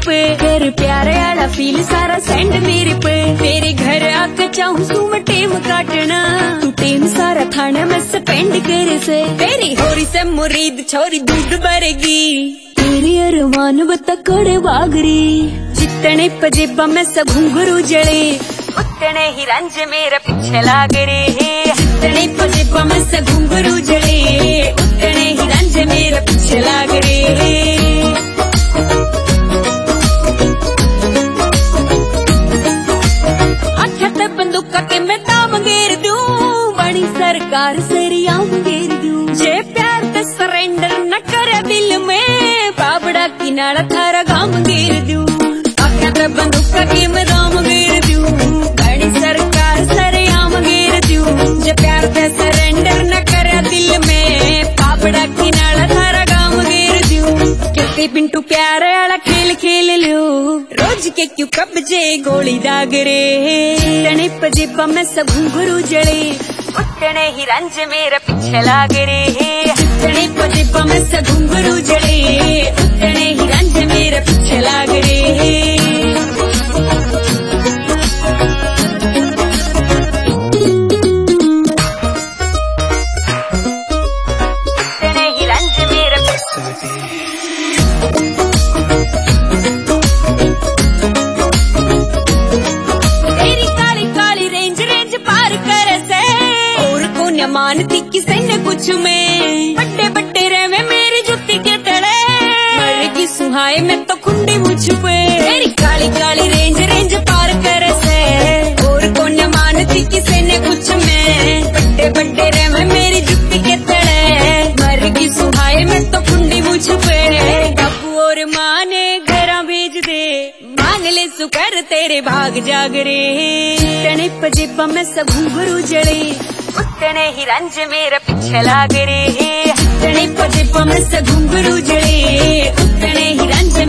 पे, तेरे प्यारे वाला फील सारा सेंड मेरे पे। तेरे घर आके चाहूँ तू मैं टेम काटना, तू टेम सारा थाना में स्पेंड करे से। तेरी होरी से मुरीद छोरी दूध भरेगी, तेरी अरमान बता कोड़े बागरी। जितने पजेबा में सब घुंघरू जड़े, उतने ही रंज मेरा पीछे लाग रे। जितने पजेबा में सब घुंघरू जड़े, उतने ही रंज मेरा पीछे लाग रे। बंदूक के मैं दाम घेर दूं, बड़ी सरकार सरिया घेर दूं। जे प्यार ते सरेंडर न करे दिल में, बाबड़ा किनारा थारा गाम घेर दूं। आख्या ते बंदूक के मैं दाम घेर दूं, बड़ी सरकार सरिया घेर दूं। जे प्यार ते सरेंडर न करे दिल में, बाबड़ा किनारा थारा गाम घेर दूं। कितने पिंटू प्यार वाला खेल खेल लो, रोज के क्यों कब्जे गोली दाग रे। तने पजेबा में सब घुंघरू जड़े, उतने ही रंज मेरा पीछे लाग रे। तने पजेबा में सब घुंघरू जड़े, उतने ही रंज मेरा पीछे लाग रे। मानती किसे न कुछ में, बड्डे बड्डे रहवे मेरी जुत्ती के तड़े। मरेगी सुहाए में तो खुंडी मुझ पे, तेरी काली काली रेंज रेंज पार कर से। और कौन मानती किसे न कुछ में, बड्डे बड्डे रहवे मेरी जुत्ती के तड़े। मरेगी सुहाए में तो खुंडी मुझ पे। बापू और माँ ने घरा भेज दे, मांग ले सुकर तेरे भाग जाग रे। तने पजेबा में सब घुंघरू जड़े, उतने ही रंज मेरा पीछे लाग रे। तने पजेबा में सब घुंघरू जड़े, उतने ही रंज